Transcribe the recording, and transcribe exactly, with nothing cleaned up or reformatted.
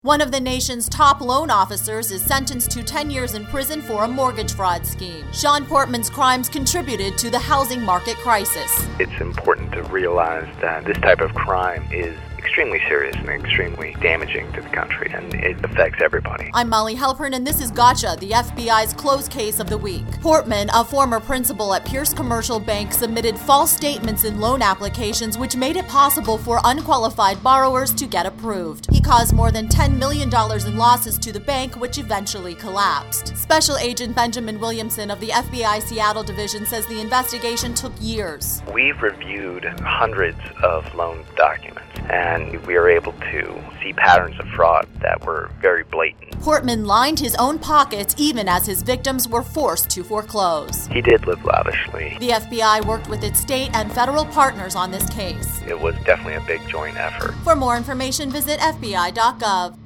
One of the nation's top loan officers is sentenced to ten years in prison for a mortgage fraud scheme. Sean Portman's crimes contributed to the housing market crisis. It's important to realize that this type of crime is extremely serious and extremely damaging to the country, and it affects everybody. I'm Molly Halpern, and this is Gotcha, the F B I's closed case of the week. Portman, a former principal at Pierce Commercial Bank, submitted false statements in loan applications which made it possible for unqualified borrowers to get approved. He caused more than ten million dollars in losses to the bank, which eventually collapsed. Special Agent Benjamin Williamson of the F B I Seattle Division says the investigation took years. We've reviewed hundreds of loan documents, and we were able to see patterns of fraud that were very blatant. Portman lined his own pockets even as his victims were forced to foreclose. He did live lavishly. The F B I worked with its state and federal partners on this case. It was definitely a big joint effort. For more information, visit F B I dot gov.